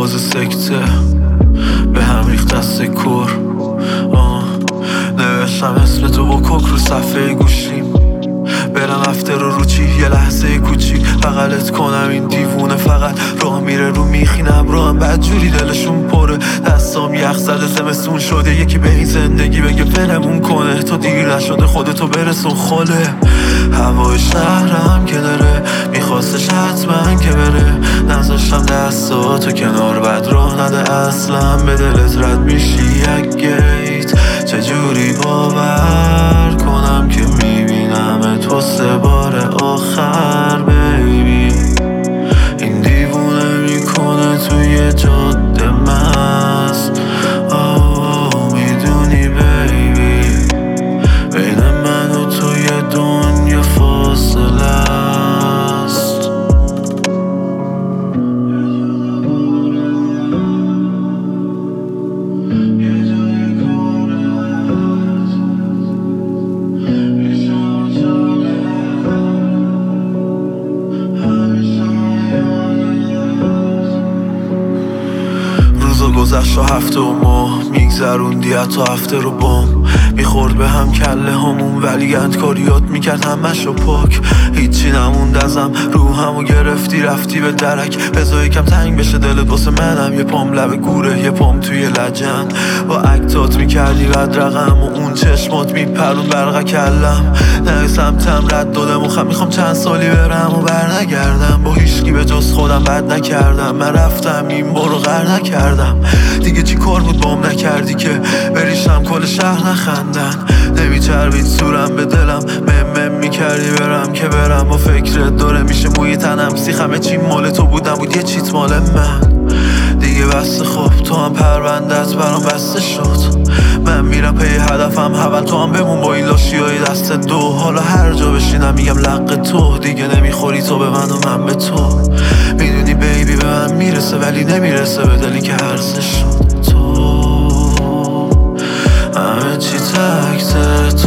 فاز سکته به هم ریخت دست کور. نوشتم اسم تو با کوک رو صفحه گوشیم، برم افتر رو چی یه لحظه کوچیک بغلت کنم. این دیوونه فقط راه میره رو میخینم رو هم بدجوری دلشون پره. دستام یخ زده زمستون شده، یکی به این زندگی بگه فلمون کنه. تو دیر نشده خودتو برسون خاله. هوای شهرم که داره میخواستش حتما که بره، نذاشتم دستاتو کنار بد راه نده اصلا به دلت رد میشی یک گیت. چجوری باور کنم که میبینم تو سه بار آخر بیبی. این دیوونه میکنه توی جاده مست. میدونی بیبی بین من و توی دنیا فاصله است. گذشت و هفته و ماه میگذروندی حتی هفته رو بام. میخورد به هم کله همون ولی اندکاریات میکرد همش و پاک. هیچی نموند ازم روحمو گرفتی رفتی به درک. بذار یکم تنگ بشه دلت واسه منم، یه پام لب گوره یه پام توی لجن. با اکتات میکردی رد رقم و اون چشمات میپرون برقه کلم. نه سمتم رد دادم و میخوام چند سالی برم و برنگردم. با هیچکی به جز خودم بد نکردم، من رفتم این بارو غر نکردم. دیگه چی کار بود بام نکردی که بریشم کل شهر نخندن. نمیچربید صورم به دلم مم میکردی برم که برم. با فکرت داره میشه موی تنم سیخمه چی مال تو بود نبود یه چیت مال من. دیگه بسته خوب تو هم پروندت برام بسته شد. من میرم پی هدفم حول تو هم بمون با این لاشیای دست دو. حالا هر جا بشینم میگم لق تو، دیگه نمیخوری تو به من و من به تو. میدونی بیبی به من میرسه ولی نمیرسه به دلی که هرزه شد. تو همه چی تک